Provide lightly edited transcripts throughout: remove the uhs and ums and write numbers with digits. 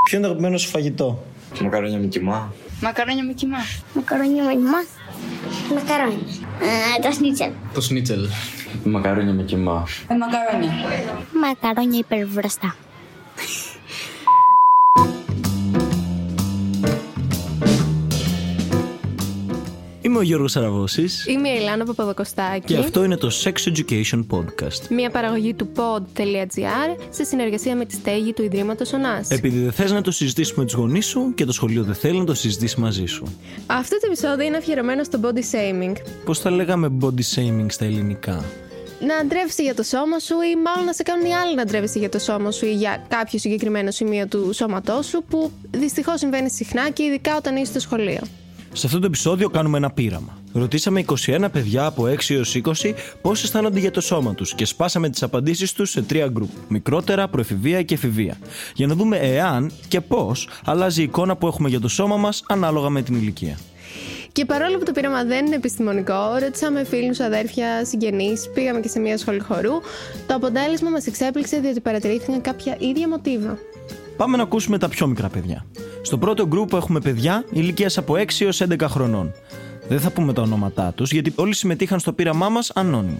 Ποιο είναι το αγαπημένο σου φαγητό? Μακαρόνια με κιμά. Μακαρόνια με κιμά. Μακαρόνια με κιμά. Μακαρόνια. Το σνίτσελ. Το σνίτσελ. Μακαρόνια με κιμά. Μακαρόνια. Μακαρόνια υπερβραστά. Είμαι ο Γιώργος Αραβώσης. Είμαι η Ελάνα Παπαδοκοστάκη. Και αυτό είναι το Sex Education Podcast. Μια παραγωγή του pod.gr σε συνεργασία με τη στέγη του Ιδρύματος Ωνάς. Επειδή δεν θες να το συζητήσεις με τους γονείς σου και το σχολείο δεν θέλει να το συζητήσει μαζί σου. Αυτό το επεισόδιο είναι αφιερωμένο στο body shaming. Πώς θα λέγαμε body shaming στα ελληνικά? Να αντρεύεσαι για το σώμα σου ή μάλλον να σε κάνουν οι άλλοι να αντρεύεσαι για το σώμα σου ή για κάποιο συγκεκριμένο σημείο του σώματός σου που δυστυχώς συμβαίνει συχνά και ειδικά όταν είσαι στο σχολείο. Σε αυτό το επεισόδιο κάνουμε ένα πείραμα. Ρωτήσαμε 21 παιδιά από 6 έως 20 πώς αισθάνονται για το σώμα τους και σπάσαμε τις απαντήσεις τους σε 3 γκρουπ: μικρότερα, προεφηβεία και εφηβεία. Για να δούμε εάν και πώς αλλάζει η εικόνα που έχουμε για το σώμα μας ανάλογα με την ηλικία. Και παρόλο που το πείραμα δεν είναι επιστημονικό, ρωτήσαμε φίλους, αδέρφια, συγγενείς, πήγαμε και σε μια σχολή χορού. Το αποτέλεσμα μας εξέπληξε διότι παρατηρήθηκαν κάποια ίδια μοτίβα. Πάμε να ακούσουμε τα πιο μικρά παιδιά. Στο πρώτο γκρουπ έχουμε παιδιά ηλικίας από 6 έως 11 χρονών. Δεν θα πούμε τα ονόματά τους γιατί όλοι συμμετείχαν στο πείραμά μας ανώνυμα.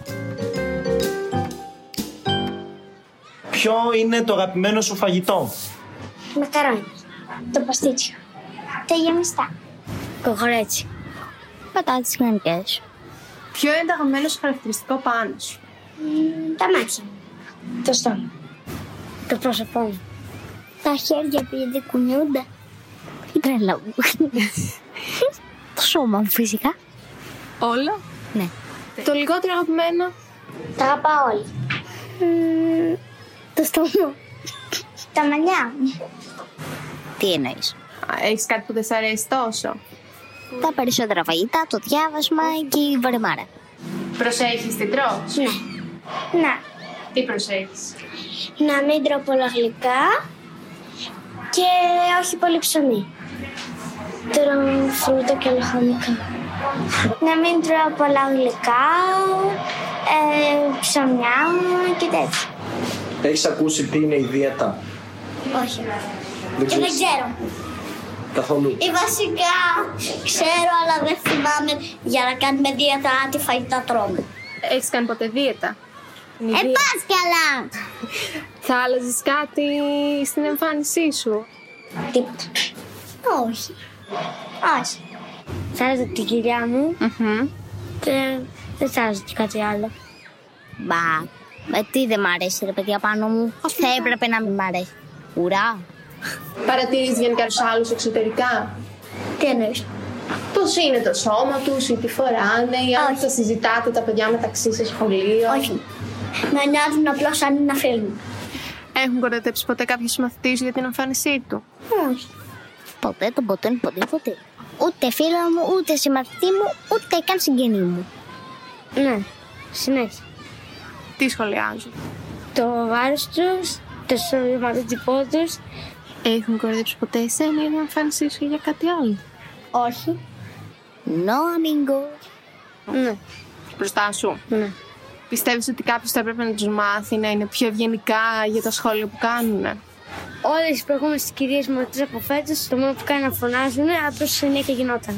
Ποιο είναι το αγαπημένο σου φαγητό? Μακαρόνια. Το παστίτσιο. Τα γεμιστά. Κοκορέτσι. Πατάτες κανονικές. Ποιο είναι το αγαπημένο σου χαρακτηριστικό πάνω σου? Τα μάτια. Το στόμα. Το πρόσωπό μου. Τα χέρια επειδή κουνιούνται. Η τρέλα μου. Το σώμα μου φυσικά. Όλα? Ναι. Το λιγότερο αγαπημένο? Τα αγαπάω όλοι. Το στόμα. Τα μαλλιά μου. Τι εννοείς? Έχεις κάτι που δεν σ' αρέσει τόσο? Τα περισσότερα φαγητά, το διάβασμα και η βαρεμάρα. Προσέχεις τι τρως? Ναι. Να. Τι προσέχεις? Να μην τρώω πολλά γλυκά και όχι πολύ ψωμί. Τρώω φρούτα και λαχανικά. Να μην τρώω πολλά γλυκά, ψωμιά και τέτοια. Έχεις ακούσει τι είναι η δίαιτα? Όχι. Και δεν ξέρω. Καθόλου. Ή βασικά ξέρω αλλά δεν θυμάμαι για να κάνουμε δίαιτα τι φαγητά τρώμε. Έχεις κάνει ποτέ δίαιτα? Πας καλά! Θα άλλαζες κάτι στην εμφάνισή σου? Τίποτα. Όχι. Όχι. Θα άλλαζα την κοιλιά μου και δεν θα άλλαζα και κάτι άλλο. Μπα, τι δεν μ' αρέσει ρε παιδιά πάνω μου. Θα έπρεπε να μην μ' αρέσει. Ουρά. Παρατηρείς γενικά τους άλλους εξωτερικά? Τι εννοείς? Πώς είναι το σώμα τους ή τι φοράνε ή αν θα συζητάτε τα παιδιά μεταξύ σε σχολείο? Όχι. Με νοιάζουν απλώς αν είναι φίλοι μου. Έχουν κοροϊδέψει ποτέ κάποιος συμμαθητής για την εμφάνισή του? Όχι. Ποτέ. Ούτε φίλο μου, ούτε συμμαθητή μου, ούτε καν συγγενή μου. Ναι, συνέχεια. Τι σχολιάζουν? Το βάρος τους, το σωματοτυπό τους. Έχουν κοροϊδέψει ποτέ εσένα για την εμφάνισή σου ή για κάτι άλλο? Όχι. No amigo. Ναι. Μπροστά σου? Ναι. Πιστεύεις ότι κάποιος θα έπρεπε να τους μάθει να είναι πιο ευγενικά για τα σχόλια που κάνουν? Όλες οι προηγούμενες κυρίες μαθητές από φέτος, το μόνο που κάνουν να φωνάζουν, απλώς συνέχεια γινόταν.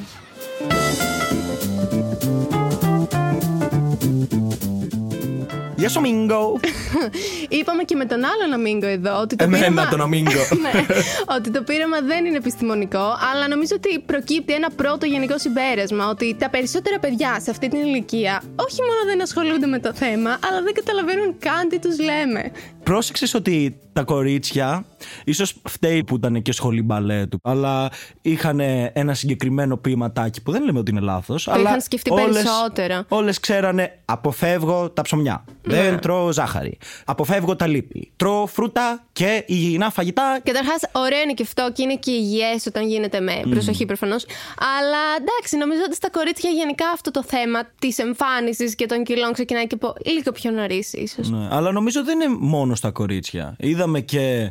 Γεια σου Αμίγκο. Είπαμε και με τον άλλον Αμίγκο εδώ ότι το Εμένα τον Αμίγκο. Ναι, ότι το πείραμα δεν είναι επιστημονικό, αλλά νομίζω ότι προκύπτει ένα πρώτο γενικό συμπέρασμα ότι τα περισσότερα παιδιά σε αυτή την ηλικία όχι μόνο δεν ασχολούνται με το θέμα, αλλά δεν καταλαβαίνουν καν τι τους λέμε. Πρόσεξες ότι τα κορίτσια, ίσως φταίει που ήταν και σχολή μπαλέτου, αλλά είχαν ένα συγκεκριμένο ποιηματάκι που δεν λέμε ότι είναι λάθος. Το είχαν σκεφτεί περισσότερο. Όλες ξέρανε αποφεύγω τα ψωμιά. Δεν τρώω ζάχαρη. Αποφεύγω τα λίπη. Τρώω φρούτα και υγιεινά φαγητά. Καταρχάς, ωραίο είναι και αυτό και είναι και υγιές όταν γίνεται με προσοχή προφανώς. Αλλά εντάξει, νομίζω ότι στα κορίτσια γενικά αυτό το θέμα της εμφάνισης και των κιλών ξεκινάει και από λίγο πιο νωρίς, ίσως. Ναι, αλλά νομίζω δεν είναι μόνο στα κορίτσια. Είδαμε και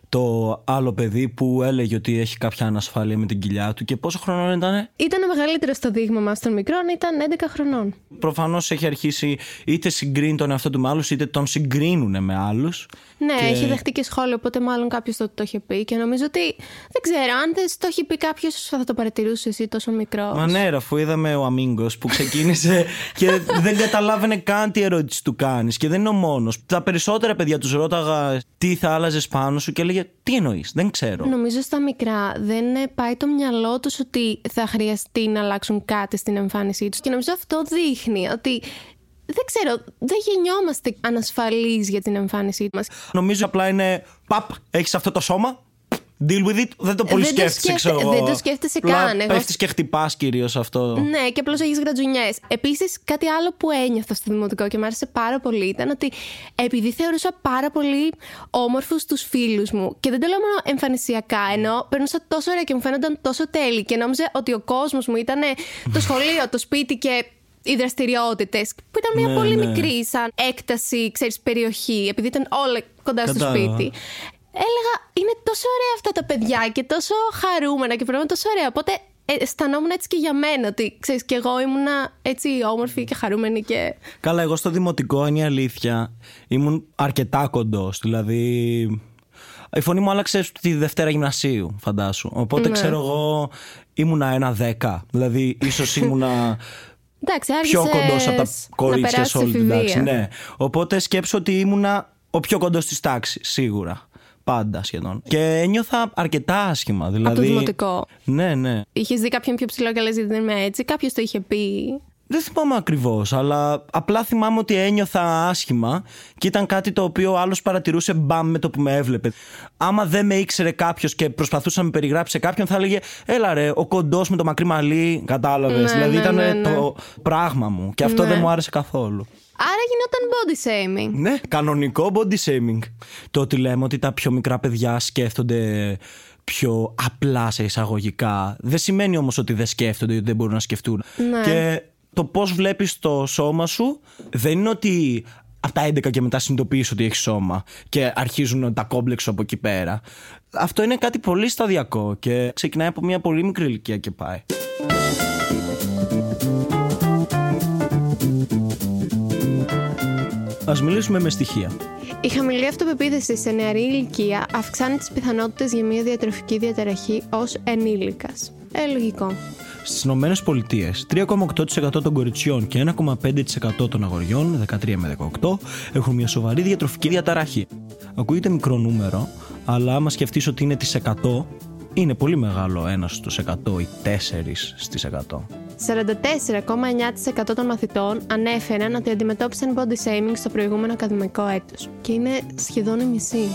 το άλλο παιδί που έλεγε ότι έχει κάποια ανασφάλεια με την κοιλιά του. Και πόσο χρονών ήτανε? Ήταν μεγαλύτερο στο δείγμα μας των μικρών, ήταν 11 χρονών. Προφανώς έχει αρχίσει είτε συγκρίνει τον εαυτό του με άλλους, είτε τον συγκρίνουν με άλλους. Ναι, έχει δεχτεί και σχόλιο, οπότε μάλλον κάποιος το είχε πει. Και νομίζω ότι δεν ξέρω, αν δεν το έχει πει κάποιος, θα το παρατηρούσε εσύ τόσο μικρός. Μα ναι, αφού είδαμε ο Αμίγκος που ξεκίνησε και δεν καταλάβαινε καν τι ερώτηση του κάνεις. Και δεν είναι ο μόνος. Τα περισσότερα παιδιά τους ρώταγα τι θα άλλαζες πάνω σου και έλεγε τι εννοείς, δεν ξέρω. Νομίζω στα μικρά δεν πάει το μυαλό τους ότι θα χρειαστεί να αλλάξουν κάτι στην εμφάνισή τους. Και νομίζω αυτό δείχνει ότι. Δεν ξέρω, δεν γεννιόμαστε ανασφαλείς για την εμφάνισή μας. Νομίζω απλά είναι παπ, έχεις αυτό το σώμα, deal with it. Δεν το πολύ σκέφτεσαι, ξέρω εγώ. Δεν το σκέφτεσαι καν. Πέφτεις και χτυπάς κυρίως αυτό. Ναι, και απλώς έχεις γρατζουνιές. Επίσης, κάτι άλλο που ένιωθα στο δημοτικό και μου άρεσε πάρα πολύ ήταν ότι επειδή θεωρούσα πάρα πολύ όμορφους τους φίλους μου, και δεν το λέω μόνο εμφανισιακά, ενώ περνούσα τόσο ωραία και μου φαίνονταν τόσο τέλειοι και νόμιζα ότι ο κόσμος μου ήταν το σχολείο, το σπίτι και οι δραστηριότητες, που ήταν μια πολύ μικρή σαν έκταση, ξέρεις, περιοχή, επειδή ήταν όλα κοντά στο σπίτι. Έλεγα, είναι τόσο ωραία αυτά τα παιδιά και τόσο χαρούμενα και πράγματα τόσο ωραία. Οπότε αισθανόμουν έτσι και για μένα, ότι ξέρεις, και εγώ ήμουνα έτσι όμορφη και χαρούμενη. Και... Καλά, εγώ στο δημοτικό, είναι η αλήθεια, ήμουν αρκετά κοντός. Δηλαδή, η φωνή μου άλλαξε τη Δευτέρα Γυμνασίου, φαντάσου. Οπότε ξέρω εγώ, ήμουνα 1-10. Δηλαδή, ίσως ήμουνα. Εντάξει, πιο κοντός από τα κορίτσια σε όλη την τάξη. Ναι. Οπότε σκέψω ότι ήμουνα ο πιο κοντός της τάξης, σίγουρα. Πάντα σχεδόν. Και ένιωθα αρκετά άσχημα. Δηλαδή... Από το δημοτικό. Ναι, ναι. Είχες δει κάποιον πιο ψηλό και λες δεν είμαι έτσι? Κάποιος το είχε πει? Δεν θυμάμαι ακριβώς, αλλά απλά θυμάμαι ότι ένιωθα άσχημα και ήταν κάτι το οποίο ο άλλος παρατηρούσε μπαμ με το που με έβλεπε. Άμα δεν με ήξερε κάποιος και προσπαθούσε να με περιγράψει σε κάποιον, θα έλεγε έλα ρε, ο κοντός με το μακρύ μαλλί, κατάλαβες. Ναι, δηλαδή ναι, ήταν το πράγμα μου και αυτό δεν μου άρεσε καθόλου. Άρα γινόταν body shaming. Ναι, κανονικό body shaming. Το ότι λέμε ότι τα πιο μικρά παιδιά σκέφτονται πιο απλά σε εισαγωγικά, δεν σημαίνει όμως ότι δεν σκέφτονται ή ότι δεν μπορούν να σκεφτούν. Ναι. Και το πώς βλέπεις το σώμα σου δεν είναι ότι από τα 11 και μετά συνειδητοποιείς ότι έχεις σώμα και αρχίζουν τα κόμπλεξ σου από εκεί πέρα. Αυτό είναι κάτι πολύ σταδιακό και ξεκινάει από μια πολύ μικρή ηλικία και πάει. Ας μιλήσουμε με στοιχεία. Η χαμηλή αυτοπεποίθηση σε νεαρή ηλικία αυξάνει τις πιθανότητες για μια διατροφική διαταραχή ως ενήλικας. Λογικό. Στις Ηνωμένες Πολιτείες, 3,8% των κοριτσιών και 1,5% των αγοριών 13 με 18 έχουν μια σοβαρή διατροφική διαταραχή. Ακούγεται μικρό νούμερο, αλλά άμα σκεφτείς ότι είναι τις 100, είναι πολύ μεγάλο 1 στους 100 ή 4 στις 100. 44,9% των μαθητών ανέφεραν ότι αντιμετώπισαν body shaming στο προηγούμενο ακαδημαϊκό έτος. Και είναι σχεδόν η μισή.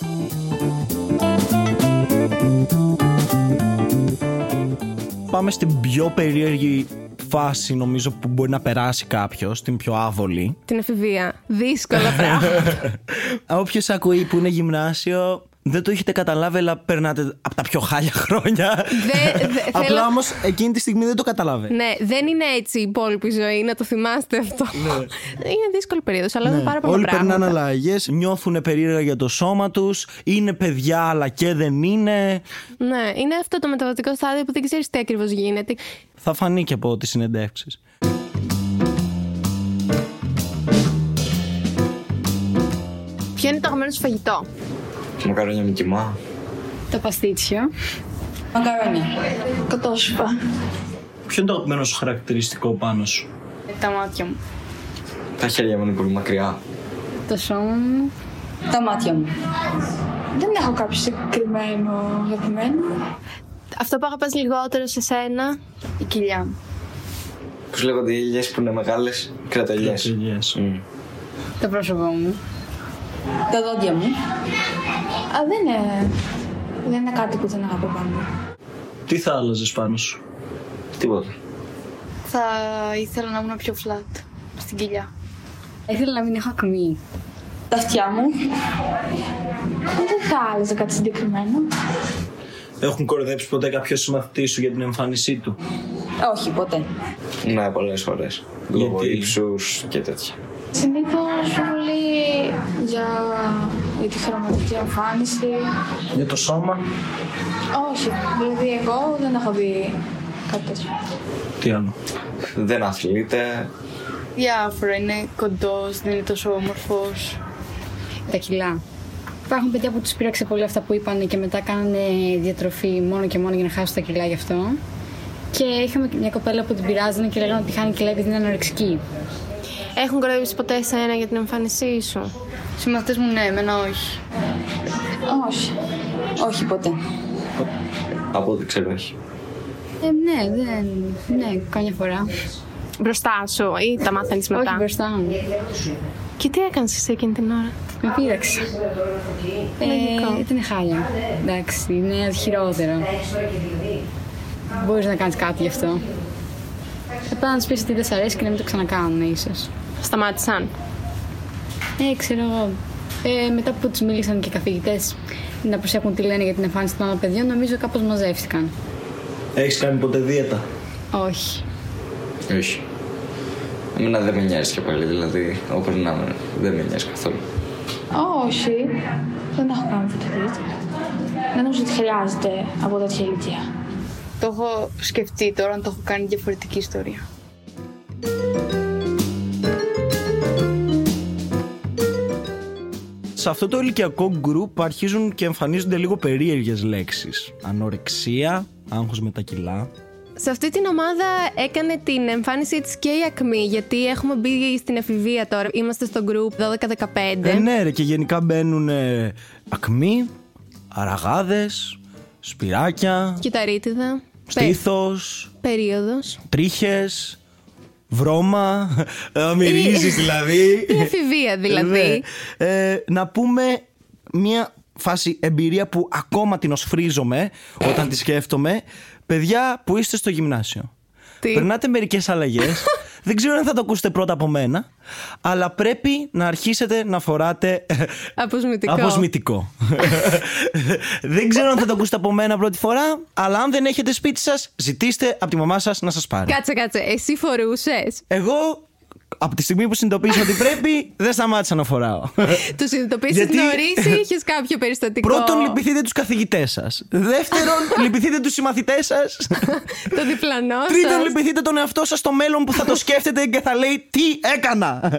Πάμε στην πιο περίεργη φάση, νομίζω, που μπορεί να περάσει κάποιος, την πιο άβολη. Την εφηβεία. Δύσκολα πράγματα. Όποιος ακούει που είναι γυμνάσιο, δεν το έχετε καταλάβει, αλλά περνάτε από τα πιο χάλια χρόνια. Απλά όμως εκείνη τη στιγμή δεν το καταλάβει. Ναι, δεν είναι έτσι η υπόλοιπη ζωή, να το θυμάστε αυτό. Ναι. Είναι δύσκολη περίοδος, αλλά είναι πάρα πολλά πράγματα. Όλοι περνάνε αλλαγές, νιώθουν περίεργα για το σώμα τους, είναι παιδιά αλλά και δεν είναι. Ναι, είναι αυτό το μεταβατικό στάδιο που δεν ξέρεις τι ακριβώς γίνεται. Θα φανεί και από τις συνεντεύξεις. Ποιο είναι το αγαπημένο σου φαγητό? Μακαρόνια με κιμά. Τα παστίτσια. Μακαρόνια. Κοτόσουπα. Ποιο είναι το αγαπημένο σου χαρακτηριστικό πάνω σου? Τα μάτια μου. Τα χέρια μου είναι πολύ μακριά. Το σώμα μου. Τα μάτια μου. Δεν έχω κάποιο συγκεκριμένο αγαπημένο. Αυτό που αγαπάς λιγότερο σε σένα? Η κοιλιά μου. Πώς λέγονται οι ελιές που είναι μεγάλες? Κρατελιές. Το πρόσωπό μου. Τα δόντια μου. Δεν είναι κάτι που δεν αγαπώ πάνω. Τι θα άλλαζες πάνω σου? Τίποτα. Θα ήθελα να ήμουν πιο flat στην κοιλιά. Ήθελα να μην έχω ακμή. Τα αυτιά μου. Δεν θα άλλαζα κάτι συγκεκριμένο. Έχουν κοροϊδέψει ποτέ κάποιο συμμαθητή σου για την εμφάνισή του? Όχι, ποτέ. Ναι, πολλές φορές. Λόγω ύψους και τέτοια. Συνήθως όλοι για για τη χρωματική εμφάνιση. Για το σώμα. Όχι, δηλαδή εγώ δεν έχω δει κάτι τέτοιο. Τι άλλο? Δεν αθλείται. Διάφορα. Είναι κοντός, δεν είναι τόσο όμορφος. Τα κιλά. Υπάρχουν παιδιά που τους πείραξε πολύ αυτά που είπαν και μετά κάνανε διατροφή μόνο και μόνο για να χάσουν τα κιλά γι' αυτό. Και είχαμε μια κοπέλα που την πειράζανε και λέγανε ότι χάνει κιλά επειδή είναι ανορεξική. Έχουν κοροϊδέψει ποτέ εσένα για την εμφάνισή σου? Συμμαθητές μου, ναι, εμένα όχι. Όχι. Όχι ποτέ. Από ό,τι ξέρω, όχι. Ναι, καμιά φορά. Μπροστά σου ή τα μάθαινες μετά? Όχι μπροστά μου. Και τι έκανες εσύ εκείνη την ώρα? Με πείραξε. Ήταν χάλια. Εντάξει, είναι χειρότερο. Μπορείς να κάνεις κάτι γι' αυτό. Απλά να τους πεις ότι δεν σ' αρέσει και να μην το ξανακάνουν ίσως. Σταμάτησαν? Ξέρω εγώ. Μετά που τους μίλησαν και οι καθηγητές να προσέχουν τι λένε για την εμφάνιση των άλλων παιδιών, νομίζω κάπως μαζεύτηκαν. Έχεις κάνει ποτέ δίαιτα? Όχι. Όχι. Εμένα δεν με νοιάζει και πάλι, δηλαδή, όπου περνάμε, δεν με νοιάζει καθόλου. Όχι. Δεν έχω κάνει ποτέ δίαιτα. Δεν νομίζω ότι χρειάζεται από τέτοια ηλικία. Το έχω σκεφτεί τώρα, αν το έχω κάνει διαφορετική ιστορία. Σε αυτό το ηλικιακό γκρουπ αρχίζουν και εμφανίζονται λίγο περίεργες λέξεις. Ανορεξία, άγχος με τα κιλά. Σε αυτή την ομάδα έκανε την εμφάνισή της και η Ακμή, γιατί έχουμε μπει στην εφηβεία τώρα. Είμαστε στο group 12-15. Ναι ρε, και γενικά μπαίνουν ακμή, αραγάδες, σπυράκια, Κυταρίτιδα. στήθος, Περίοδος. τρίχες, βρώμα, μυρίζεις δηλαδή. Η εφηβεία δηλαδή. Να πούμε μια φάση εμπειρία που ακόμα την οσφρίζομαι όταν τη σκέφτομαι. Παιδιά που είστε στο γυμνάσιο, περνάτε μερικές αλλαγές. Δεν ξέρω αν θα το ακούσετε πρώτα από μένα, αλλά πρέπει να αρχίσετε να φοράτε αποσμητικό. Δεν ξέρω αν θα το ακούσετε από μένα πρώτη φορά, αλλά αν δεν έχετε σπίτι σας, ζητήστε από τη μαμά σας να σας πάρει. Κάτσε, εσύ φορούσες? Εγώ από τη στιγμή που συνειδητοποίησα ότι πρέπει, δεν σταμάτησα να φοράω. Το συνειδητοποίησες νωρίς ή είχες κάποιο περιστατικό? Πρώτον, λυπηθείτε τους καθηγητές σας. Δεύτερον, λυπηθείτε τους συμμαθητές σας. Το διπλανό σας. Τρίτον, λυπηθείτε τον εαυτό σας στο μέλλον που θα το σκέφτεται και θα λέει τι έκανα.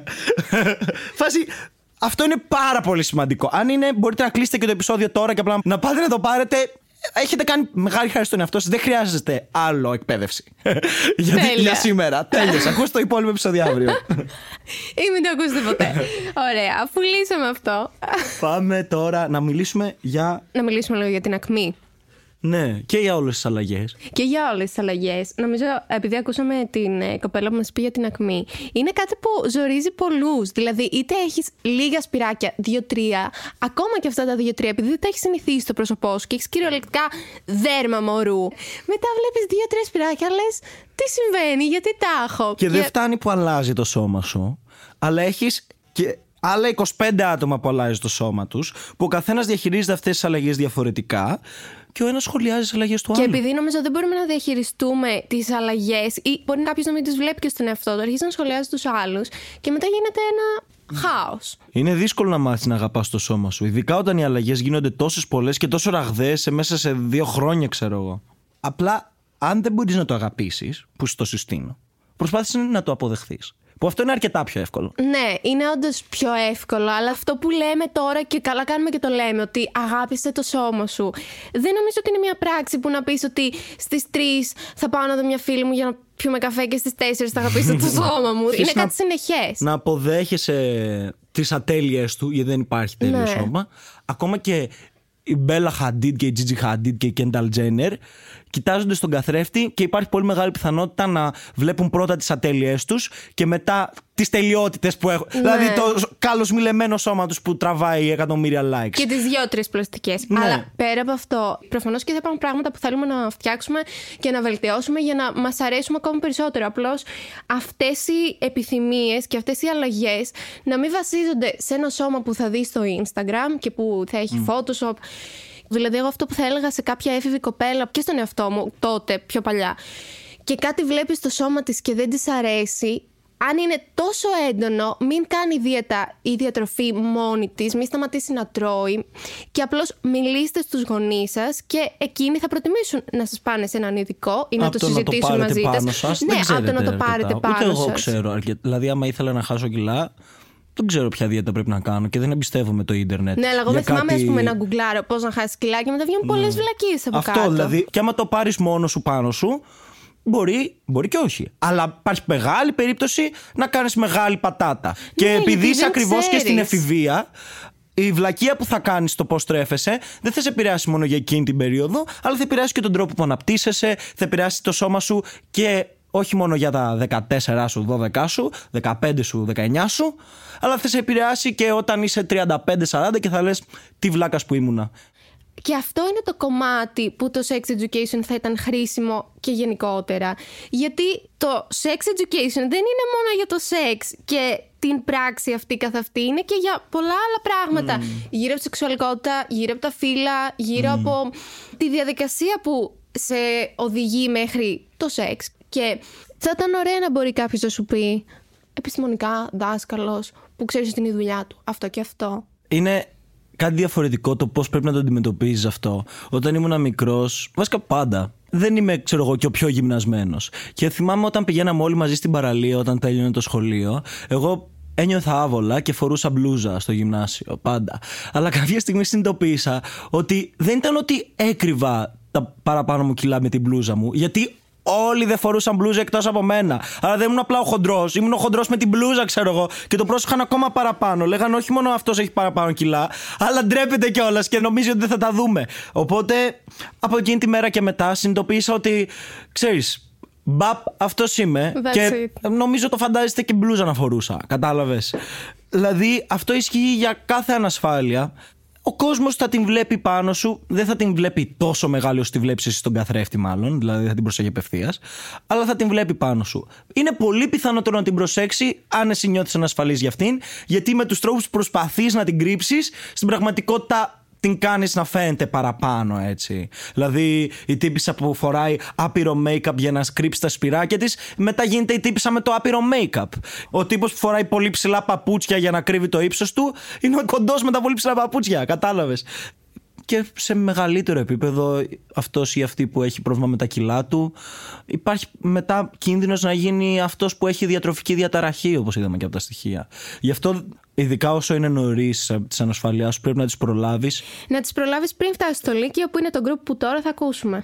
Φάση. Αυτό είναι πάρα πολύ σημαντικό. Αν είναι, μπορείτε να κλείσετε και το επεισόδιο τώρα και απλά να πάτε να το πάρετε. Έχετε κάνει μεγάλη χάρη στον εαυτό σας. Δεν χρειάζεστε άλλο εκπαίδευση για σήμερα. Τέλειωσε. Ακούστε το υπόλοιπο επεισόδιο αύριο. Ή μην το ακούσετε ποτέ. Ωραία, αφού λύσαμε αυτό, Πάμε τώρα να μιλήσουμε να μιλήσουμε λίγο για την ακμή. Ναι, και για όλες τις αλλαγές. Και για όλες τις αλλαγές. Νομίζω, επειδή ακούσαμε την κοπέλα που μας πει για την ακμή, είναι κάτι που ζορίζει πολλούς. Δηλαδή, είτε έχεις λίγα σπυράκια, 2-3, ακόμα και αυτά τα 2-3, επειδή δεν τα έχεις συνηθίσει στο πρόσωπό σου και έχεις κυριολεκτικά δέρμα μωρού. Μετά βλέπεις 2-3 σπυράκια, λες τι συμβαίνει, γιατί τα έχω. Και δεν φτάνει που αλλάζει το σώμα σου, αλλά έχεις και άλλα 25 άτομα που αλλάζει το σώμα τους, που ο καθένας διαχειρίζεται αυτές τις αλλαγές διαφορετικά. Και ο ένας σχολιάζει τις αλλαγές του άλλου. Και επειδή νομίζω δεν μπορούμε να διαχειριστούμε τις αλλαγές, ή μπορεί κάποιος να μην τις βλέπει και στον εαυτό του, αρχίζει να σχολιάζει τους άλλους και μετά γίνεται ένα χάος. Είναι δύσκολο να μάθεις να αγαπάς το σώμα σου. Ειδικά όταν οι αλλαγές γίνονται τόσες πολλές και τόσο ραγδαίες μέσα σε 2 χρόνια, ξέρω εγώ. Απλά, αν δεν μπορείς να το αγαπήσεις, που σου το συστήνω, προσπάθησε να το αποδεχθείς. Που αυτό είναι αρκετά πιο εύκολο. Ναι, είναι όντως πιο εύκολο, αλλά αυτό που λέμε τώρα και καλά κάνουμε και το λέμε, ότι αγάπησε το σώμα σου. Δεν νομίζω ότι είναι μια πράξη που να πεις ότι στις 3 θα πάω να δω μια φίλη μου για να πιούμε καφέ και στις 4 θα αγαπήσω το σώμα μου. Είναι κάτι συνεχές. Να αποδέχεσαι τις ατέλειες του, γιατί δεν υπάρχει τέλειο σώμα. Ακόμα και η Μπέλα Χαντίντ και η Τζίτζι Χαντίντ και η Κένταλ Τζένερ κοιτάζονται στον καθρέφτη και υπάρχει πολύ μεγάλη πιθανότητα να βλέπουν πρώτα τις ατέλειές τους και μετά τις τελειότητες που έχουν. Ναι. Δηλαδή το καλοσμιλεμένο σώμα τους που τραβάει εκατομμύρια likes. Και τις 2-3 πλαστικές. Ναι. Αλλά πέρα από αυτό, προφανώς και θα υπάρχουν πράγματα που θέλουμε να φτιάξουμε και να βελτιώσουμε για να μας αρέσουμε ακόμα περισσότερο. Απλώς αυτές οι επιθυμίες και αυτές οι αλλαγές να μην βασίζονται σε ένα σώμα που θα δει στο Instagram και που θα έχει Photoshop. Δηλαδή, εγώ αυτό που θα έλεγα σε κάποια έφηβη κοπέλα και στον εαυτό μου τότε, πιο παλιά, και κάτι βλέπει στο σώμα της και δεν της αρέσει, αν είναι τόσο έντονο, μην κάνει δίαιτα ή διατροφή μόνη της, μην σταματήσει να τρώει και απλώς μιλήστε στους γονείς σας και εκείνοι θα προτιμήσουν να σας πάνε σε έναν ειδικό ή να το συζητήσουν μαζί σας. Ναι, από το να το πάρετε πάνω σας. Ούτε εγώ ξέρω. Δηλαδή, άμα ήθελα να χάσω κιλά, δεν ξέρω ποια δίαιτα πρέπει να κάνω και δεν εμπιστεύομαι το ίντερνετ. Ναι, αλλά εγώ δεν θυμάμαι, ας πούμε, να γκουγκλάρω πώς να χάσεις κιλά και μετά βγαίνουν πολλές βλακίες από κάτω. Αυτό δηλαδή, και άμα το πάρεις μόνο σου πάνω σου, μπορεί και όχι. Αλλά υπάρχει μεγάλη περίπτωση να κάνεις μεγάλη πατάτα. Και επειδή είσαι ακριβώς και στην εφηβεία, η βλακεία που θα κάνεις στο πώς τρέφεσαι δεν θα σε επηρεάσει μόνο για εκείνη την περίοδο, αλλά θα επηρεάσει και τον τρόπο που αναπτύσσεσαι, θα επηρεάσει το σώμα σου και όχι μόνο για τα 14 σου, 12 σου, 15 σου, 19 σου, αλλά θα σε επηρεάσει και όταν είσαι 35-40 και θα λες τι βλάκας που ήμουνα. Και αυτό είναι το κομμάτι που το sex education θα ήταν χρήσιμο και γενικότερα. Γιατί το sex education δεν είναι μόνο για το σεξ και την πράξη αυτή καθ' αυτή, είναι και για πολλά άλλα πράγματα. Γύρω από τη σεξουαλικότητα, γύρω από τα φύλλα, γύρω από τη διαδικασία που σε οδηγεί μέχρι το σεξ. Και θα ήταν ωραία να μπορεί κάποιος να σου πει επιστημονικά, δάσκαλος, που ξέρεις ότι είναι η δουλειά του, αυτό και αυτό. Είναι κάτι διαφορετικό το πώς πρέπει να το αντιμετωπίζεις αυτό. Όταν ήμουν μικρός, βασικά πάντα, δεν είμαι, ξέρω εγώ, και ο πιο γυμνασμένος. Και θυμάμαι όταν πηγαίναμε όλοι μαζί στην παραλία, όταν τέλειωνε το σχολείο, εγώ ένιωθα άβολα και φορούσα μπλούζα στο γυμνάσιο, πάντα. Αλλά κάποια στιγμή συνειδητοποίησα ότι δεν ήταν ότι έκρυβα τα παραπάνω μου κιλά με την μπλούζα μου, γιατί όλοι δεν φορούσαν μπλούζα εκτός από μένα. Αλλά δεν ήμουν απλά ο χοντρός. Ήμουν ο χοντρός με την μπλούζα, ξέρω εγώ. Και το πρόσεχαν ακόμα παραπάνω. Λέγανε όχι μόνο αυτός έχει παραπάνω κιλά, αλλά ντρέπεται κιόλας και νομίζει ότι δεν θα τα δούμε. Οπότε από εκείνη τη μέρα και μετά συνειδητοποίησα ότι, ξέρεις, μπαπ, αυτός είμαι. Και νομίζω το φαντάζεστε και μπλούζα να φορούσα. Κατάλαβες. Δηλαδή αυτό ισχύει για κάθε ανασφάλεια. Ο κόσμος θα την βλέπει πάνω σου, δεν θα την βλέπει τόσο μεγάλη όσο τη βλέπεις εσύ στον καθρέφτη, μάλλον, δηλαδή θα την προσέχει απευθείας, αλλά θα την βλέπει πάνω σου. Είναι πολύ πιθανότερο να την προσέξει αν εσύ νιώθεις ανασφαλής για αυτήν, γιατί με τους τρόπους που προσπαθείς να την κρύψεις, στην πραγματικότητα την κάνεις να φαίνεται παραπάνω, έτσι. Δηλαδή η τύπισσα που φοράει άπειρο make-up για να κρύψει τα σπυράκια της, μετά γίνεται η τύπισσα με το άπειρο make-up. Ο τύπος που φοράει πολύ ψηλά παπούτσια για να κρύβει το ύψος του είναι ο κοντός με τα πολύ ψηλά παπούτσια, κατάλαβες. Και σε μεγαλύτερο επίπεδο, αυτός ή αυτή που έχει πρόβλημα με τα κιλά του, υπάρχει μετά κίνδυνος να γίνει αυτός που έχει διατροφική διαταραχή, όπως είδαμε και από τα στοιχεία. Γι' αυτό, ειδικά όσο είναι νωρίς της ανασφαλείας σου, πρέπει να τις προλάβεις. Να τις προλάβεις πριν φτάσεις στο Λύκειο, που είναι το γκρουπ που τώρα θα ακούσουμε.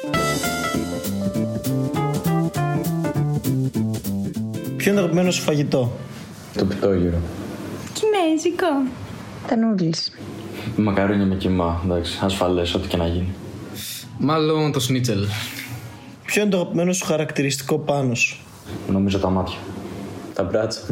Ποιο είναι το αγαπημένο σου φαγητό? Το πιτόγυρο. Κινέζικο. Τα νούντλς. Μακαρόνια με κιμά, εντάξει, ασφαλές, ό,τι και να γίνει. Μάλλον το σνίτσελ. Ποιο είναι το αγαπημένο σου χαρακτηριστικό πάνω σου? Νομίζω τα μάτια. Τα μπράτσα.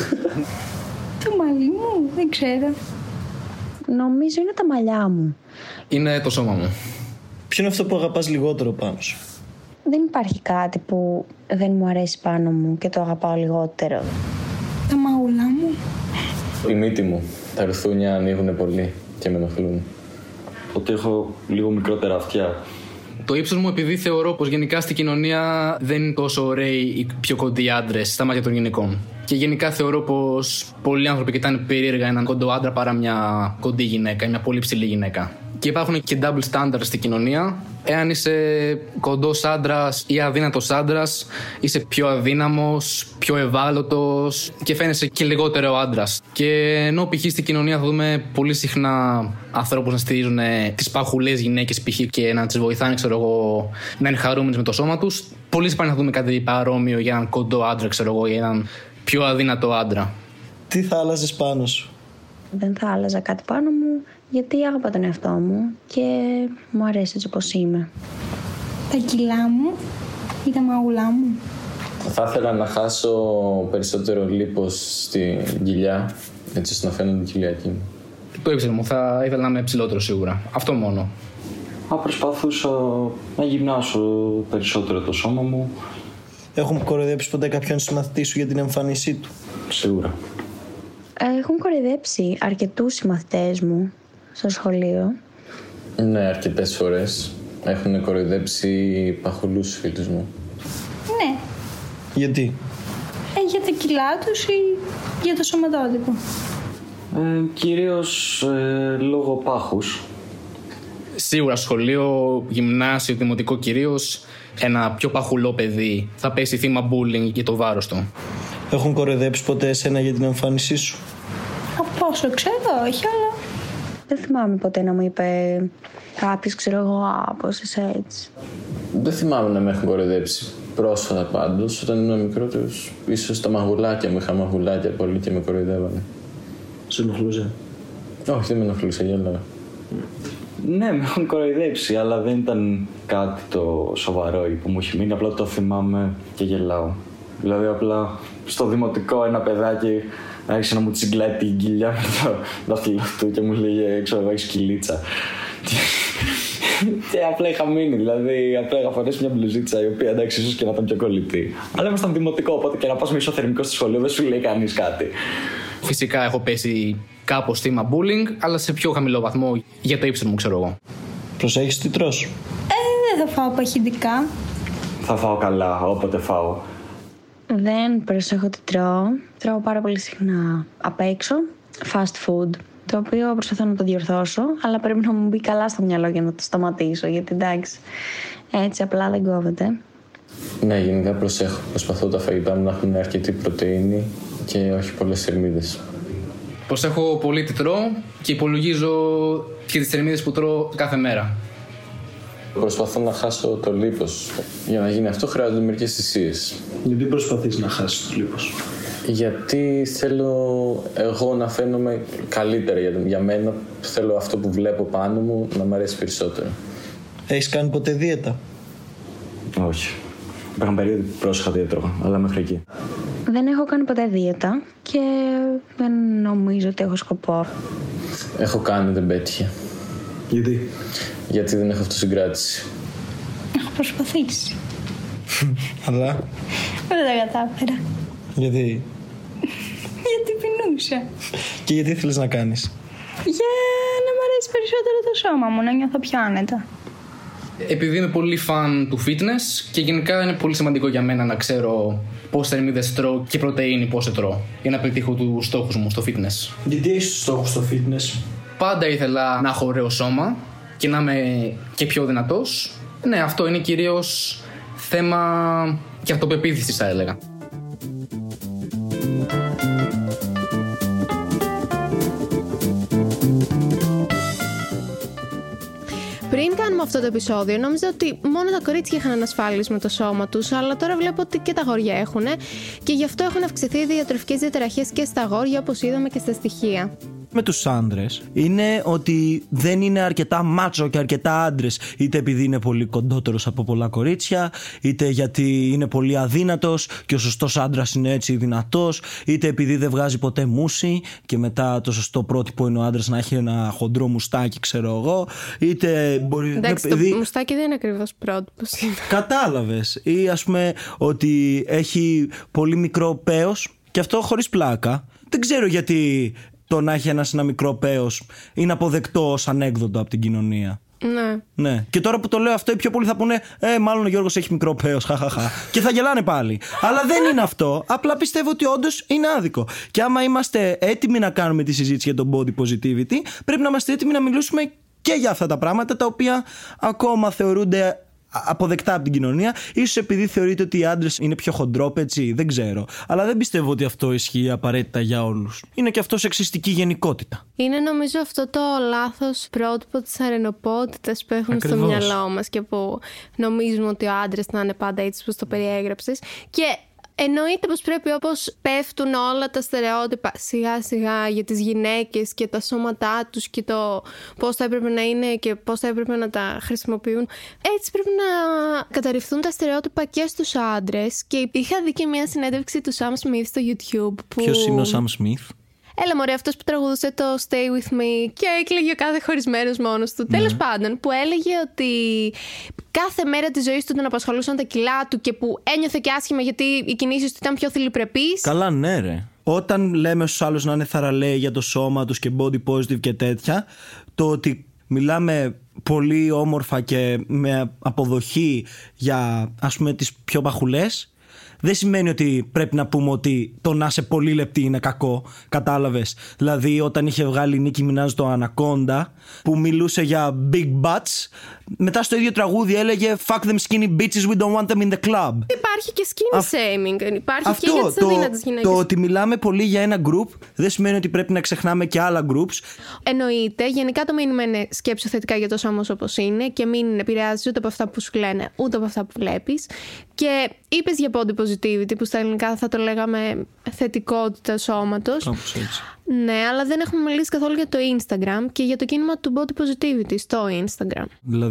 Το μαλλί μου, δεν ξέρω. Νομίζω είναι τα μαλλιά μου. Είναι το σώμα μου. Ποιο είναι αυτό που αγαπάς λιγότερο πάνω σου? Δεν υπάρχει κάτι που δεν μου αρέσει πάνω μου και το αγαπάω λιγότερο. Τα μαούλα μου. Η μύτη μου. Τα ρουθούνια ανοίγουν πολύ και με ενοχλούν. Ότι έχω λίγο μικρότερα αυτιά. Το ύψος μου, επειδή θεωρώ πως γενικά στην κοινωνία δεν είναι τόσο ωραίοι οι πιο κοντοί άντρες στα μάτια των γυναικών. Και γενικά θεωρώ πως πολλοί άνθρωποι κοιτάνε περίεργα έναν κοντό άντρα παρά μια κοντή γυναίκα ή μια πολύ ψηλή γυναίκα. Και υπάρχουν και double standards στην κοινωνία. Εάν είσαι κοντός άντρας ή αδύνατος άντρας, είσαι πιο αδύναμος, πιο ευάλωτος και φαίνεσαι και λιγότερο άντρας. Και ενώ π.χ. στην κοινωνία θα δούμε πολύ συχνά ανθρώπους να στηρίζουν τις παχουλές γυναίκες π.χ. και να τις βοηθάνε, ξέρω εγώ, να είναι χαρούμενες με το σώμα τους, πολύ σπάνια θα δούμε κάτι παρόμοιο για έναν κοντό άντρα, ξέρω εγώ, για έναν πιο αδύνατο άντρα. Τι θα άλλαζες πάνω σου? Δεν θα άλλαζα κάτι πάνω μου, γιατί αγαπάω τον εαυτό μου και μου αρέσει έτσι όπως είμαι. Τα κιλά μου ή τα μαούλα μου. Θα ήθελα να χάσω περισσότερο λίπος στην κοιλιά, έτσι ώστε να φαίνονται κοιλιακοί μου. Το ύψος μου, θα ήθελα να είμαι ψηλότερο σίγουρα. Αυτό μόνο. Προσπαθούσα να γυμνάσω περισσότερο το σώμα μου. Έχουν κοροϊδέψει ποτέ κάποιον συμμαθητή σου για την εμφάνισή του? Σίγουρα. Έχουν κοροϊδέψει αρκετούς συμμαθητές μου στο σχολείο. Ναι, αρκετές φορές. Έχουν κοροϊδέψει παχουλούς φίλους μου. Ναι. Γιατί? Γιατί τα κιλά τους ή για το σωματότυπο? Κυρίως λόγω πάχους. Σίγουρα σχολείο, γυμνάσιο, δημοτικό κυρίως, ένα πιο παχουλό παιδί θα πέσει θύμα bullying για το βάρος του. Έχουν κοροϊδέψει ποτέ εσένα για την εμφάνισή σου? Από όσο ξέρω, όχι, αλλά δεν θυμάμαι ποτέ να μου είπε κάποιος, ξέρω εγώ, πώς είσαι έτσι. Δεν θυμάμαι να με έχουν κοροϊδέψει. Πρόσφατα πάντως, όταν ήμουν μικρότερος, ίσως τα μαγουλάκια μου, είχα μαγουλάκια πολύ και με κοροϊδεύανε. Σε ενοχλούσε? Όχι, δεν με ενοχλούσε, γέλαγα. Ναι, με έχουν κοροϊδέψει, αλλά δεν ήταν κάτι το σοβαρό που μου έχει μείνει. Απλά το θυμάμαι και γελάω. Δηλαδή, απλά στο δημοτικό ένα παιδάκι άρχισε να μου τσιγκλάει την κοιλιά με το δάχτυλο του και μου λέγε, ξέρω, έχεις κυλίτσα. Και απλά είχα μείνει, δηλαδή απλά είχα φορέσει μια μπλουζίτσα η οποία εντάξει ίσως και να ήταν πιο κολλητή. Αλλά ήμασταν δημοτικό, οπότε και να πας με ισοθερμικό στο σχολείο δεν σου λέει κανείς κάτι. Φυσικά έχω πέσει κάπως θύμα bullying, αλλά σε πιο χαμηλό βαθμό για το ύψος μου, ξέρω εγώ. Προσέχεις τι τρως? Δεν θα φάω παχυντικά. Θα φάω καλά, όποτε φάω. Δεν προσέχω τι τρώω. Τρώω πάρα πολύ συχνά απ' έξω fast food, το οποίο προσπαθώ να το διορθώσω, αλλά πρέπει να μου μπει καλά στο μυαλό για να το σταματήσω, γιατί εντάξει, έτσι απλά δεν κόβεται. Ναι, γενικά προσέχω. Προσπαθώ τα φαγητά μου να έχουν αρκετή πρωτεΐνη και όχι πολλές θερμίδες. Προσέχω πολύ τι τρώω και υπολογίζω και τις θερμίδες που τρώω κάθε μέρα. Προσπαθώ να χάσω το λίπος. Για να γίνει αυτό χρειάζονται μερικές θυσίες. Γιατί προσπαθείς να χάσεις το λίπος? Γιατί θέλω εγώ να φαίνομαι καλύτερα για μένα. Θέλω αυτό που βλέπω πάνω μου να μου αρέσει περισσότερο. Έχεις κάνει ποτέ δίαιτα? Όχι. Υπήρχαν περίοδοι που πρόσεχα διέτρωγα, αλλά μέχρι εκεί. Δεν έχω κάνει ποτέ δίαιτα και δεν νομίζω ότι έχω σκοπό. Έχω κάνει, δεν πέτυχε. Γιατί? Γιατί δεν έχω αυτοσυγκράτηση. Έχω προσπαθήσει. Αλλά? Δεν τα κατάφερα. Γιατί? Γιατί πεινούσα. Και γιατί θέλεις να κάνεις? Για να μ' αρέσει περισσότερο το σώμα μου, να νιώθω πιο άνετα. Επειδή είμαι πολύ φαν του fitness και γενικά είναι πολύ σημαντικό για μένα να ξέρω πόσες θερμίδες τρώω και πρωτεΐνη πόσο τρώω για να πετύχω τους στόχους μου στο fitness. Γιατί έχεις στόχους στο fitness? Πάντα ήθελα να έχω ωραίο σώμα και να είμαι και πιο δυνατός. Ναι, αυτό είναι κυρίως θέμα και αυτοπεποίθησης, θα έλεγα. Πριν κάνουμε αυτό το επεισόδιο, νόμιζα ότι μόνο τα κορίτσια είχαν ανασφάλειες με το σώμα τους, αλλά τώρα βλέπω ότι και τα αγόρια έχουν και γι' αυτό έχουν αυξηθεί οι διατροφικές διαταραχές και στα αγόρια, όπως είδαμε και στα στοιχεία. Με τους άντρες είναι ότι δεν είναι αρκετά μάτσο και αρκετά άντρες, είτε επειδή είναι πολύ κοντότερος από πολλά κορίτσια, είτε γιατί είναι πολύ αδύνατος και ο σωστός άντρας είναι έτσι δυνατός, είτε επειδή δεν βγάζει ποτέ μουσι και μετά το σωστό πρότυπο είναι ο άντρας να έχει ένα χοντρό μουστάκι, ξέρω εγώ, είτε μπορεί. Εντάξει, το μουστάκι δεν είναι ακριβώς πρότυπο. Κατάλαβες. Ή ας πούμε ότι έχει πολύ μικρό πέος και αυτό χωρίς πλάκα. Δεν ξέρω γιατί το να έχει ένα μικρό πέος είναι αποδεκτό ως ανέκδοτο από την κοινωνία. Ναι. Και τώρα που το λέω αυτό, οι πιο πολλοί θα πούνε μάλλον ο Γιώργος έχει μικρό πέος, χαχαχα. Και θα γελάνε πάλι. Αλλά δεν είναι αυτό. Απλά πιστεύω ότι όντως είναι άδικο. Και άμα είμαστε έτοιμοι να κάνουμε τη συζήτηση για το body positivity, πρέπει να είμαστε έτοιμοι να μιλήσουμε και για αυτά τα πράγματα τα οποία ακόμα θεωρούνται αποδεκτά από την κοινωνία. Ίσως επειδή θεωρείται ότι οι άντρες είναι πιο χοντρόπετσοι, δεν ξέρω. Αλλά δεν πιστεύω ότι αυτό ισχύει απαραίτητα για όλους. Είναι και αυτό σεξιστική γενικότητα. Είναι νομίζω αυτό το λάθος πρότυπο της αρενοπότητας που έχουμε στο μυαλό μας και που νομίζουμε ότι ο άντρας να είναι πάντα έτσι όπως το περιέγραψες. Και εννοείται πως πρέπει, όπως πέφτουν όλα τα στερεότυπα σιγά σιγά για τις γυναίκες και τα σώματά τους και το πώς θα έπρεπε να είναι και πώς θα έπρεπε να τα χρησιμοποιούν, έτσι πρέπει να καταρριφθούν τα στερεότυπα και στους άντρες. Και είχα δει και μια συνέντευξη του Sam Smith στο YouTube που... Ποιος είναι ο Sam Smith? Έλα μωρέ, αυτός που τραγουδούσε το Stay With Me και έκλαιγε ο κάθε χωρισμένος μόνος του. Ναι. Τέλος πάντων, που έλεγε ότι κάθε μέρα της ζωής του τον απασχολούσαν τα κιλά του και που ένιωθε και άσχημα γιατί οι κινήσεις του ήταν πιο θηλυπρεπείς. Καλά, ναι ρε. Όταν λέμε στους άλλους να είναι θαραλέοι για το σώμα τους και body positive και τέτοια, το ότι μιλάμε πολύ όμορφα και με αποδοχή για, ας πούμε, τις πιο παχουλές, δεν σημαίνει ότι πρέπει να πούμε ότι το να είσαι πολύ λεπτή είναι κακό. Κατάλαβες? Δηλαδή, όταν είχε βγάλει η Νίκη Μινάζ το Anaconda, που μιλούσε για big butts, μετά στο ίδιο τραγούδι έλεγε Fuck them skinny bitches, we don't want them in the club. Υπάρχει και skinny shaming. Υπάρχει αυτό, και για τις αδύνατες γυναίκες. Το ότι μιλάμε πολύ για ένα group δεν σημαίνει ότι πρέπει να ξεχνάμε και άλλα groups. Εννοείται. Γενικά το μήνυμα είναι σκέψου θετικά για το σώμα όπως είναι και μην επηρεάζει ούτε από αυτά που σου λένε, ούτε από αυτά που βλέπεις. Και είπες για body positivity, που στα ελληνικά θα το λέγαμε θετικότητα σώματος. Όπως έτσι. Ναι, αλλά δεν έχουμε μιλήσει καθόλου για το Instagram και για το κίνημα του body positivity στο Instagram.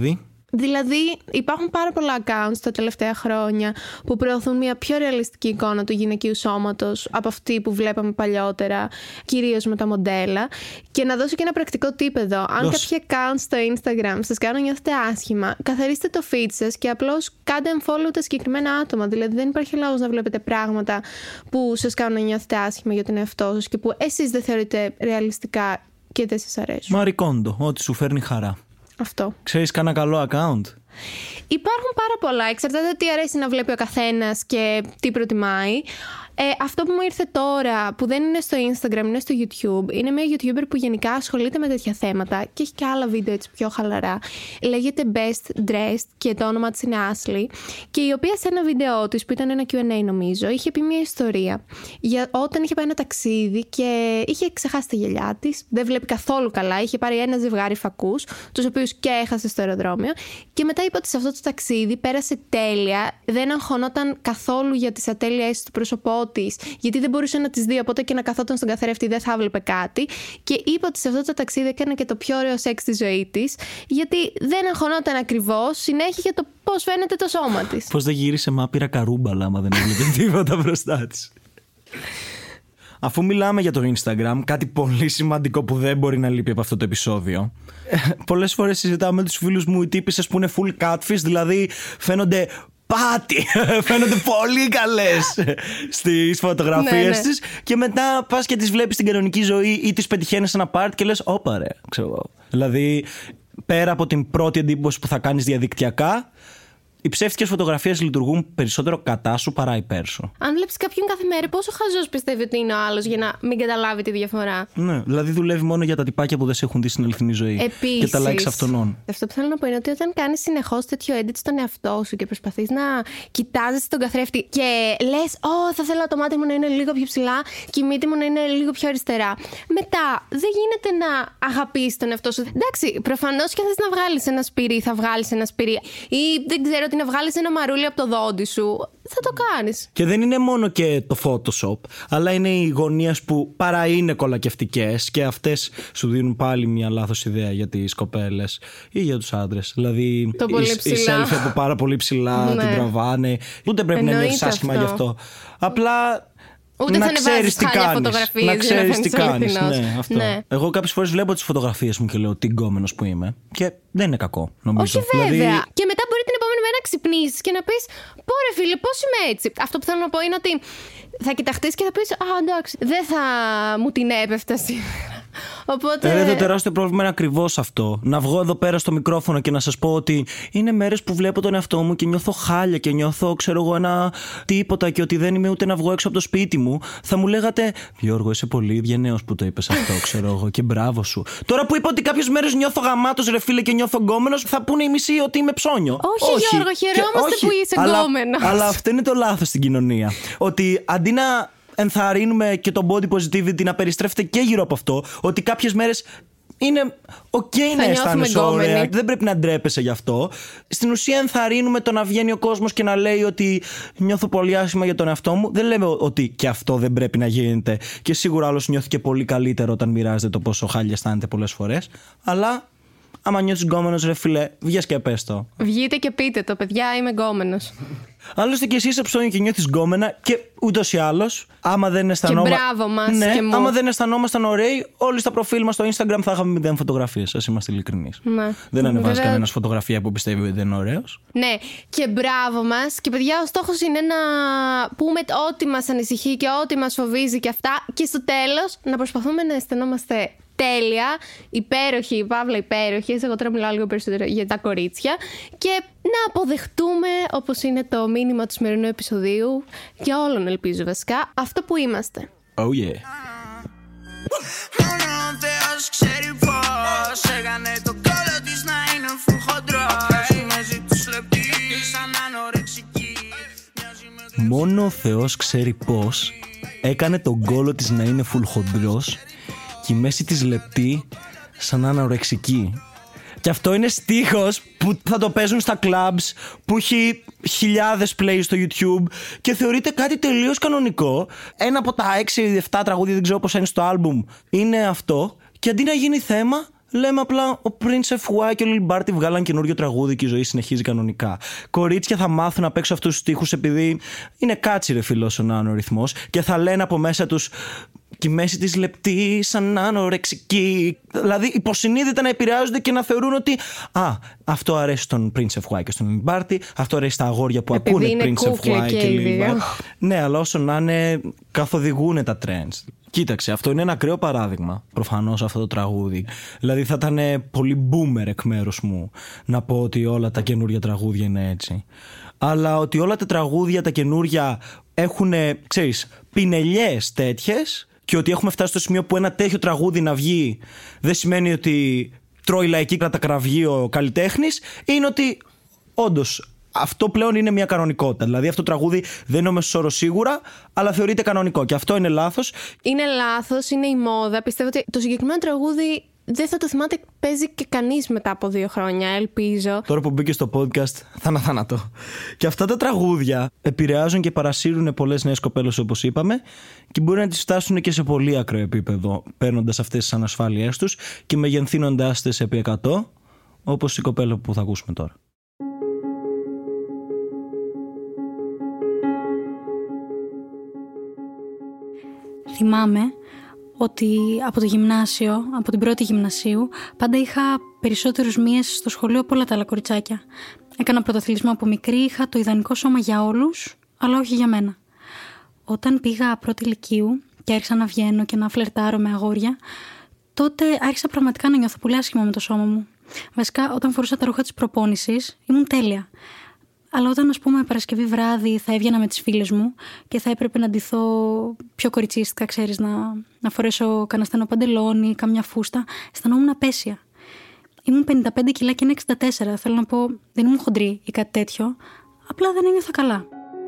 Δηλαδή, υπάρχουν πάρα πολλά accounts τα τελευταία χρόνια που προωθούν μια πιο ρεαλιστική εικόνα του γυναικείου σώματος από αυτή που βλέπαμε παλιότερα, κυρίως με τα μοντέλα. Και να δώσω και ένα πρακτικό tip εδώ. Αν κάποια accounts στο Instagram σας κάνουν να νιώθετε άσχημα, καθαρίστε το feed σας και απλώς κάντε unfollow τα συγκεκριμένα άτομα. Δηλαδή, δεν υπάρχει λόγος να βλέπετε πράγματα που σας κάνουν να νιώθετε άσχημα για τον εαυτό σας και που εσείς δεν θεωρείτε ρεαλιστικά και δεν σας αρέσουν. Μάρι Κόντο, ό,τι σου φέρνει χαρά. Αυτό. Ξέρεις κανένα καλό account? Υπάρχουν πάρα πολλά. Εξαρτάται τι αρέσει να βλέπει ο καθένας και τι προτιμάει. Αυτό που μου ήρθε τώρα, που δεν είναι στο Instagram, είναι στο YouTube, είναι μια YouTuber που γενικά ασχολείται με τέτοια θέματα και έχει και άλλα βίντεο έτσι πιο χαλαρά. Λέγεται Best Dressed και το όνομα της είναι Ashley. Και η οποία σε ένα βίντεο της, που ήταν ένα Q&A νομίζω, είχε πει μια ιστορία για όταν είχε πάει ένα ταξίδι και είχε ξεχάσει τα γυαλιά της. Δεν βλέπει καθόλου καλά. Είχε πάρει ένα ζευγάρι φακούς, τους οποίους και έχασε στο αεροδρόμιο. Και μετά είπε ότι σε αυτό το ταξίδι πέρασε τέλεια. Δεν αγχωνόταν καθόλου για τις ατέλειες του πρόσωπό της, γιατί δεν μπορούσε να τις δει, οπότε και να καθόταν στον καθρέφτη δεν θα βλέπε κάτι. Και είπε ότι σε αυτό το ταξίδι έκανε και το πιο ωραίο σεξ στη ζωή της, γιατί δεν αγχωνόταν ακριβώς συνέχεια για το πώς φαίνεται το σώμα της. Πώς δεν γύρισε μάπειρα καρούμπαλα άμα δεν έβλεπε τίποτα μπροστά της. Αφού μιλάμε για το Instagram, κάτι πολύ σημαντικό που δεν μπορεί να λείπει από αυτό το επεισόδιο. Πολλές φορές συζητάω με τους φίλους μου οι τύπισσες που είναι full catfish, δηλαδή φαίνονται πάτη, φαίνονται πολύ καλές στις φωτογραφίες της και μετά πας και τις βλέπεις στην κανονική ζωή ή τις πετυχαίνεις σε ένα πάρτι και λες όπα ρε, ξέρω εγώ. Δηλαδή πέρα από την πρώτη εντύπωση που θα κάνεις διαδικτυακά, οι ψεύτικες φωτογραφίες λειτουργούν περισσότερο κατά σου παρά υπέρ σου. Αν βλέπεις κάποιον κάθε μέρα, πόσο χαζός πιστεύει ότι είναι ο άλλος για να μην καταλάβει τη διαφορά? Ναι, δηλαδή δουλεύει μόνο για τα τυπάκια που δεν σε έχουν δει στην αληθινή ζωή. Επίσης, και τα likes αυτών. Αυτό που θέλω να πω είναι ότι όταν κάνεις συνεχώς τέτοιο edit στον εαυτό σου και προσπαθείς να κοιτάζεις τον καθρέφτη και λες, θα θέλω το μάτι μου να είναι λίγο πιο ψηλά και η μύτη μου να είναι λίγο πιο αριστερά. Μετά δεν γίνεται να αγαπήσεις τον εαυτό σου. Εντάξει, προφανώς και αν θες να βγάλεις ένα σπυρί, θα βγάλεις ένα σπυρί. Ή δεν ξέρω, να βγάλεις ένα μαρούλι από το δόντι σου, θα το κάνεις. Και δεν είναι μόνο και το Photoshop, αλλά είναι οι γωνίες που παρά είναι κολακευτικές και αυτές σου δίνουν πάλι μια λάθος ιδέα για τις κοπέλες ή για τους άντρες. Δηλαδή η selfie από πάρα πολύ ψηλά την τραβάνε. Ούτε πρέπει να νιώθεις άσχημα γι' αυτό. Απλά ούτε να ξέρεις τι κάνεις. Να ξέρεις τι κάνεις. Ναι, αυτό. Ναι. Εγώ κάποιες φορές βλέπω τις φωτογραφίες μου και λέω τι γκόμενος που είμαι. Και δεν είναι κακό, νομίζω. Όχι, βέβαια. Δηλαδή... Και μετά μπορεί την επόμενη μέρα να ξυπνήσεις και να πεις, πω ρε φίλε, πώς είμαι έτσι. Αυτό που θέλω να πω είναι ότι θα κοιταχτείς και θα πεις, εντάξει, δεν θα μου την έπεφτα σήμερα. Οπότε... το τεράστιο πρόβλημα είναι ακριβώς αυτό. Να βγω εδώ πέρα στο μικρόφωνο και να σας πω ότι είναι μέρες που βλέπω τον εαυτό μου και νιώθω χάλια και νιώθω, ξέρω εγώ, ένα τίποτα και ότι δεν είμαι ούτε να βγω έξω από το σπίτι μου. Θα μου λέγατε, Γιώργο, είσαι πολύ γενναίος που το είπες αυτό, ξέρω εγώ, και μπράβο σου. Τώρα που είπα ότι κάποιες μέρες νιώθω γαμάτος, ρε φίλε, και νιώθω γκόμενος, θα πούνε οι μισοί ότι είμαι ψώνιο. Όχι, Γιώργο, χαιρόμαστε που είσαι γκόμενος. Αλλά αυτό είναι το λάθος στην κοινωνία. Ότι αντί να ενθαρρύνουμε και το body positivity να περιστρέφεται και γύρω από αυτό, ότι κάποιες μέρες είναι ok να αισθάνεσαι ωραία, δεν πρέπει να ντρέπεσαι γι' αυτό. Στην ουσία ενθαρρύνουμε το να βγαίνει ο κόσμος και να λέει ότι νιώθω πολύ άσχημα για τον εαυτό μου. Δεν λέμε ότι και αυτό δεν πρέπει να γίνεται και σίγουρα άλλος νιώθει και πολύ καλύτερο όταν μοιράζεται το πόσο χάλια αισθάνεται πολλές φορές. Αλλά άμα νιώθεις γκόμενος, ρε φίλε, βγες και πες το. Βγείτε και πείτε το, παιδιά, είμαι γκόμενος. Άλλωστε και εσύ είσαι ψώνιο και νιώθεις γκόμενα και ούτως ή άλλως, άμα δεν αισθανόμασταν. Και μπράβο μας. Ναι, και μου. Άμα δεν αισθανόμασταν ωραίοι, όλοι στα προφίλ μας στο Instagram θα είχαμε 0 φωτογραφίες. Ας είμαστε ειλικρινείς. Ναι. Δεν ανεβάζει κανένας φωτογραφία που πιστεύει ότι δεν είναι ωραίος. Ναι, και μπράβο μας. Και παιδιά, ο στόχος είναι να πούμε ό,τι μας ανησυχεί και ό,τι μας φοβίζει και αυτά. Και στο τέλος να προσπαθούμε να αισθανόμαστε τέλεια, υπέροχοι, παύλα υπέροχες. Εγώ τώρα μιλάω λίγο περισσότερο για τα κορίτσια. Και να αποδεχτούμε, όπως είναι το μήνυμα του σημερινού επεισοδίου, για όλων ελπίζω βασικά, αυτό που είμαστε. Oh yeah. Μόνο ο Θεός ξέρει πώς έκανε το κόλλο της να είναι full χοντρός. Μαζί τους λεπτή σαν ανορεξική. Μόνο ο Θεός ξέρει πώς έκανε τον κόλλο της να είναι full χοντρός και η μέση της λεπτή σαν ανορεξική. Και αυτό είναι στίχος που θα το παίζουν στα clubs, που έχει χιλιάδες play στο YouTube και θεωρείται κάτι τελείως κανονικό. Ένα από τα 6-7 τραγούδια, δεν ξέρω πόσα είναι στο άλμπουμ, είναι αυτό. Και αντί να γίνει θέμα, λέμε απλά ο Prince FY και ο Lil Barty βγάλαν καινούριο τραγούδι και η ζωή συνεχίζει κανονικά. Κορίτσια θα μάθουν να παίξουν αυτούς τους στίχους επειδή είναι κάτσι ρε φίλος ο νάνο ρυθμός και θα λένε από μέσα τους και η μέση της λεπτή σαν ανορεξική. Δηλαδή υποσυνείδητα να επηρεάζονται και να θεωρούν ότι αυτό αρέσει στον Prince FY και στον Lil Barty, αυτό αρέσει στα αγόρια που ακούνε Prince FY και Lil Barty. Ναι, αλλά όσο να είναι καθοδηγούν τα trends. Κοίταξε, αυτό είναι ένα ακραίο παράδειγμα προφανώς αυτό το τραγούδι. Δηλαδή θα ήταν πολύ boomer εκ μέρους μου να πω ότι όλα τα καινούργια τραγούδια είναι έτσι. Αλλά ότι όλα τα τραγούδια τα καινούργια έχουν, ξέρεις, πινελιές τέτοιες και ότι έχουμε φτάσει στο σημείο που ένα τέτοιο τραγούδι να βγει δεν σημαίνει ότι τρώει λαϊκή κατακραυγή ο καλλιτέχνης, είναι ότι όντως αυτό πλέον είναι μια κανονικότητα. Δηλαδή αυτό το τραγούδι δεν είναι ο μέσος όρος σίγουρα, αλλά θεωρείται κανονικό. Και αυτό είναι λάθος. Είναι λάθος, είναι η μόδα. Πιστεύω ότι το συγκεκριμένο τραγούδι δεν θα το θυμάται, παίζει και κανείς μετά από 2 χρόνια, ελπίζω. Τώρα που μπήκε στο podcast, θα είναι θάνατο. Και αυτά τα τραγούδια επηρεάζουν και παρασύρουν πολλές νέες κοπέλες, όπως είπαμε, και μπορεί να τις φτάσουν και σε πολύ ακραίο επίπεδο, παίρνοντας αυτές τις ανασφάλειές τους και μεγενθύνοντάς τις επί 100, όπως η κοπέλα που θα ακούσουμε τώρα. Θυμάμαι ότι από το γυμνάσιο, από την πρώτη γυμνασίου, πάντα είχα περισσότερους μύες στο σχολείο από όλα τα άλλα κοριτσάκια. Έκανα πρωταθλητισμό από μικρή, είχα το ιδανικό σώμα για όλους, αλλά όχι για μένα. Όταν πήγα πρώτη λυκείου και άρχισα να βγαίνω και να φλερτάρω με αγόρια, τότε άρχισα πραγματικά να νιώθω πολύ άσχημα με το σώμα μου. Βασικά, όταν φορούσα τα ρούχα της προπόνησης, ήμουν τέλεια. Αλλά όταν, ας πούμε, Παρασκευή βράδυ θα έβγαινα με τις φίλες μου και θα έπρεπε να ντυθώ πιο κοριτσίστικα, ξέρεις, να φορέσω κανένα στενό παντελόνι, καμιά φούστα, αισθανόμουν απέσια. Ήμουν 55 κιλά και είναι 64. Θέλω να πω, δεν ήμουν χοντρή ή κάτι τέτοιο, απλά δεν ένιωθα καλά.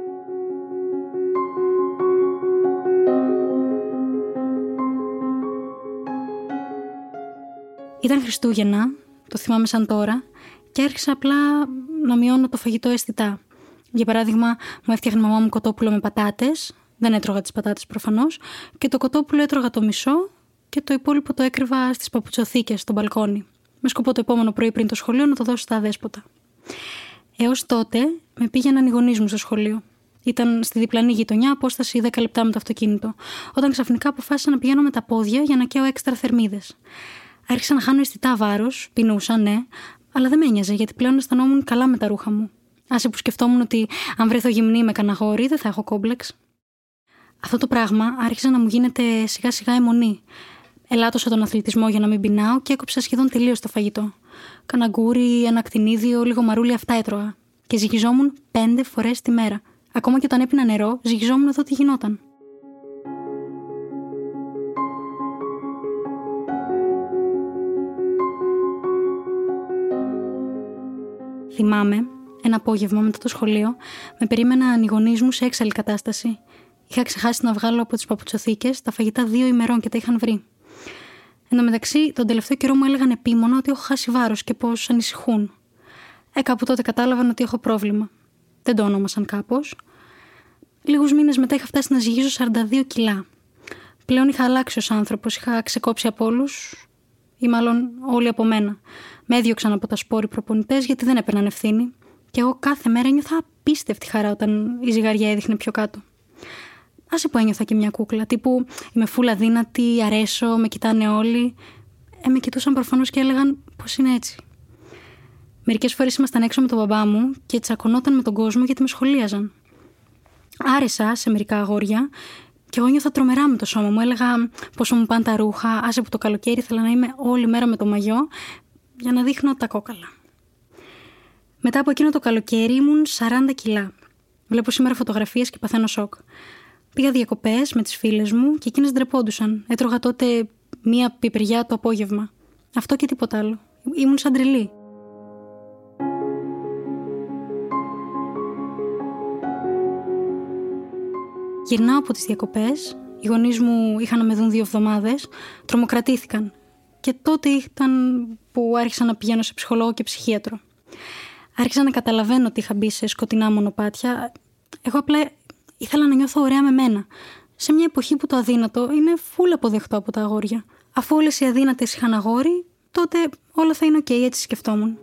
Ήταν Χριστούγεννα, το θυμάμαι σαν τώρα, και άρχισα απλά να μειώνω το φαγητό αισθητά. Για παράδειγμα, μου έφτιαχνε η μαμά μου κοτόπουλο με πατάτες. Δεν έτρωγα τις πατάτες προφανώς. Και το κοτόπουλο έτρωγα το μισό και το υπόλοιπο το έκρυβα στις παπουτσοθήκες στο μπαλκόνι. Με σκοπό το επόμενο πρωί πριν το σχολείο να το δώσω στα αδέσποτα. Έως τότε με πήγαιναν οι γονείς μου στο σχολείο. Ήταν στη διπλανή γειτονιά, απόσταση 10 λεπτά με το αυτοκίνητο. Όταν ξαφνικά αποφάσισα να πηγαίνω με τα πόδια για να καίω έξτρα θερμίδες. Άρχισα να χάνω αισθητά βάρος, πεινούσα, ναι. Αλλά δεν με ένοιαζε, γιατί πλέον αισθανόμουν καλά με τα ρούχα μου. Άσε που σκεφτόμουν ότι αν βρεθώ γυμνή με κανένα αγόρι, δεν θα έχω κόμπλεξ. Αυτό το πράγμα άρχισε να μου γίνεται σιγά σιγά αιμονή. Ελάττωσα τον αθλητισμό για να μην πεινάω και έκοψα σχεδόν τελείως το φαγητό. Καναγκούρι, ένα ακτινίδιο, λίγο μαρούλι, αυτά έτρωγα. Και ζυγιζόμουν 5 φορές τη μέρα. Ακόμα και όταν έπινα νερό, ζυγιζόμουν να δω τι γινόταν. Θυμάμαι, ένα απόγευμα μετά το σχολείο, με περίμεναν οι γονείς μου σε έξαλλη κατάσταση. Είχα ξεχάσει να βγάλω από τις παπουτσοθήκες τα φαγητά 2 ημερών και τα είχαν βρει. Εν τω μεταξύ, τον τελευταίο καιρό μου έλεγαν επίμονα ότι έχω χάσει βάρος και πως ανησυχούν. Κάπου τότε κατάλαβαν ότι έχω πρόβλημα. Δεν το ονόμασαν κάπως. Λίγους μήνες μετά είχα φτάσει να ζυγίζω 42 κιλά. Πλέον είχα αλλάξει ως άνθρωπος, είχα ξεκόψει από όλους, ή μάλλον όλοι από μένα. Με έδιωξαν από τα σπόροι προπονητές γιατί δεν έπαιρναν ευθύνη. Και εγώ κάθε μέρα ένιωθα απίστευτη χαρά όταν η ζυγαριά έδειχνε πιο κάτω. Άσε που ένιωθα και μια κούκλα, τύπου είμαι φούλα δύνατη, αρέσω, με κοιτάνε όλοι. Με κοιτούσαν προφανώς και έλεγαν πως είναι έτσι. Μερικές φορές ήμασταν έξω με τον μπαμπά μου και τσακωνόταν με τον κόσμο γιατί με σχολίαζαν. Άρεσα σε μερικά αγόρια Και εγώ νιώθα τρομερά με το σώμα μου. Έλεγα πόσο μου πάνε τα ρούχα. Άσε που το καλοκαίρι ήθελα να είμαι όλη μέρα με το μαγιό για να δείχνω τα κόκαλα. Μετά από εκείνο το καλοκαίρι ήμουν 40 κιλά. Βλέπω σήμερα φωτογραφίες και παθαίνω σοκ. Πήγα διακοπές με τις φίλες μου και εκείνες ντρεπόντουσαν. Έτρωγα τότε μία πιπεριά το απόγευμα. Αυτό και τίποτα άλλο. Ήμουν σαν τρελή. Γυρνάω από τις διακοπές. Οι γονείς μου είχαν να με δουν 2 εβδομάδες. Τρομοκρατήθηκαν. Και τότε ήταν που άρχισα να πηγαίνω σε ψυχολόγο και ψυχίατρο. Άρχισα να καταλαβαίνω ότι είχα μπει σε σκοτεινά μονοπάτια. Εγώ απλά ήθελα να νιώθω ωραία με μένα. Σε μια εποχή που το αδύνατο είναι φουλ αποδεκτό από τα αγόρια. Αφού όλες οι αδύνατες είχαν αγόρι, τότε όλα θα είναι οκ, έτσι σκεφτόμουν.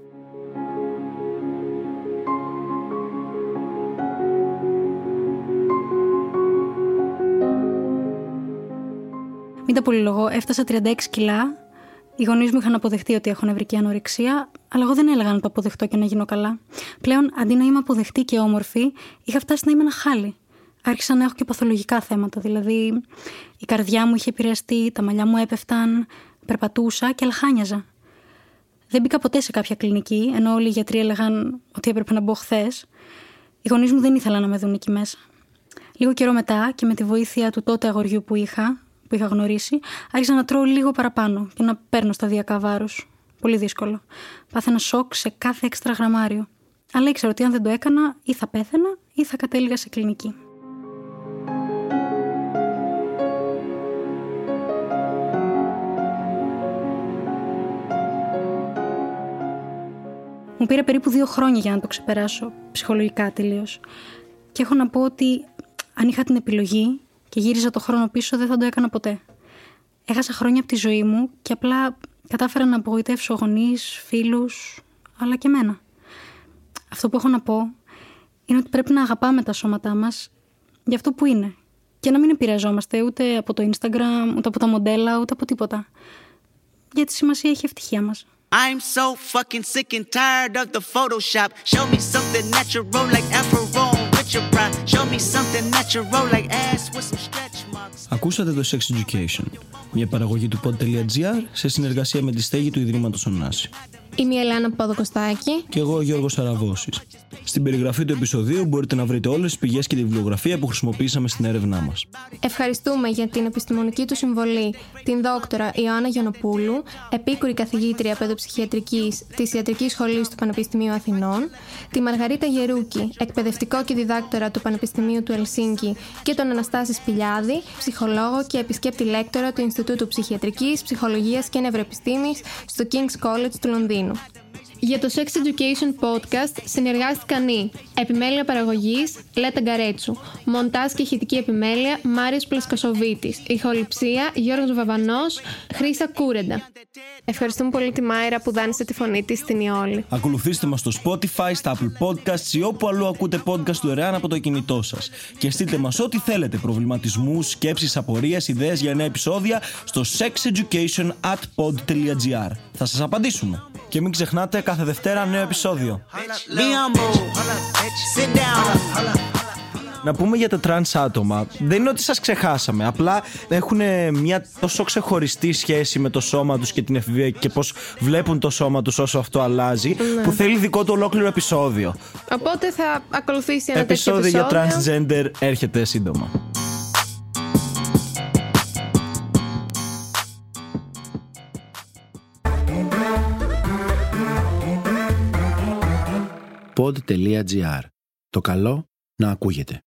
Μην τα πολυλογώ, έφτασα 36 κιλά. Οι γονείς μου είχαν αποδεχτεί ότι έχω νευρική ανορεξία, αλλά εγώ δεν έλεγα να το αποδεχτώ και να γίνω καλά. Πλέον, αντί να είμαι αποδεκτή και όμορφη, είχα φτάσει να είμαι ένα χάλι. Άρχισα να έχω και παθολογικά θέματα, δηλαδή η καρδιά μου είχε επηρεαστεί, τα μαλλιά μου έπεφταν, περπατούσα και λαχάνιαζα. Δεν μπήκα ποτέ σε κάποια κλινική, ενώ όλοι οι γιατροί έλεγαν ότι έπρεπε να μπω χθες. Οι γονείς μου δεν ήθελαν να με δουν εκεί μέσα. Λίγο καιρό μετά και με τη βοήθεια του τότε αγοριού που είχα γνωρίσει, άρχισα να τρώω λίγο παραπάνω και να παίρνω σταδιακά βάρος. Πολύ δύσκολο. Πάθαινα σοκ σε κάθε έξτρα γραμμάριο. Αλλά ήξερα ότι αν δεν το έκανα, ή θα πέθαινα ή θα κατέληγα σε κλινική. Μου πήρε περίπου 2 χρόνια για να το ξεπεράσω, ψυχολογικά τελείως. Και έχω να πω ότι αν είχα την επιλογή και γύριζα το χρόνο πίσω, δεν θα το έκανα ποτέ. Έχασα χρόνια από τη ζωή μου και απλά κατάφερα να απογοητεύσω γονείς, φίλους, αλλά και εμένα. Αυτό που έχω να πω είναι ότι πρέπει να αγαπάμε τα σώματά μας για αυτό που είναι. Και να μην επηρεαζόμαστε ούτε από το Instagram, ούτε από τα μοντέλα, ούτε από τίποτα. Γιατί σημασία έχει η ευτυχία μας. I'm so fucking sick and tired of the Photoshop. Show me something natural like Afro with your pride. Show me something natural like ass with some stretch marks. Ακούσατε το Sex Education, μια παραγωγή του pod.gr σε συνεργασία με τη στέγη του Ιδρύματος Ωνάση. Είμαι η Ελένα Παπαδοκοστάκη. Και εγώ ο Γιώργος Σαραβώσης. Στην περιγραφή του επεισοδίου μπορείτε να βρείτε όλες τις πηγές και τη βιβλιογραφία που χρησιμοποίησαμε στην έρευνά μας. Ευχαριστούμε για την επιστημονική του συμβολή την δόκτωρα Ιωάννα Γιαννοπούλου, επίκουρη καθηγήτρια παιδοψυχιατρικής της Ιατρικής Σχολής του Πανεπιστημίου Αθηνών, τη Μαργαρίτα Γερούκη, εκπαιδευτικό και διδάκτορα του Πανεπιστημίου του Ελσίνκη, και τον Αναστάση Σπηλιάδη, ψυχολόγο και επισκέπτη λέκτορα του Ινστιτούτου Ψυχιατρικής, Ψυχολογίας και Νευροεπιστήμης στο King's College του Λονδίνου. Για το Sex Education Podcast συνεργάστηκαν οι επιμέλεια παραγωγής Λέτα Γκαρέτσου, μοντάζ και ηχητική επιμέλεια Μάριος Πλασκασοβίτης, ηχοληψία Γιώργος Βαβανός, Χρύσα Κούρεντα. Ευχαριστούμε πολύ τη Μάιρα που δάνεισε τη φωνή της στην Ιόλη. Ακολουθήστε μας στο Spotify, στα Apple Podcasts ή όπου αλλού ακούτε podcast δωρεάν από το κινητό σας. Και στείλτε μας ό,τι θέλετε, προβληματισμούς, σκέψεις, απορίες, ιδέες για νέα επεισόδια στο sexeducation@pod.gr. Θα σας απαντήσουμε. Και μην ξεχνάτε, κάθε Δευτέρα νέο επεισόδιο. Να πούμε για τα τρανς άτομα. Δεν είναι ότι σας ξεχάσαμε. Απλά έχουν μια τόσο ξεχωριστή σχέση με το σώμα τους και την εφηβεία και πώς βλέπουν το σώμα τους όσο αυτό αλλάζει, που θέλει δικό του ολόκληρο επεισόδιο. Οπότε θα ακολουθήσει ένα επεισόδιο για transgender έρχεται σύντομα. Pod.gr. Το καλό να ακούγεται.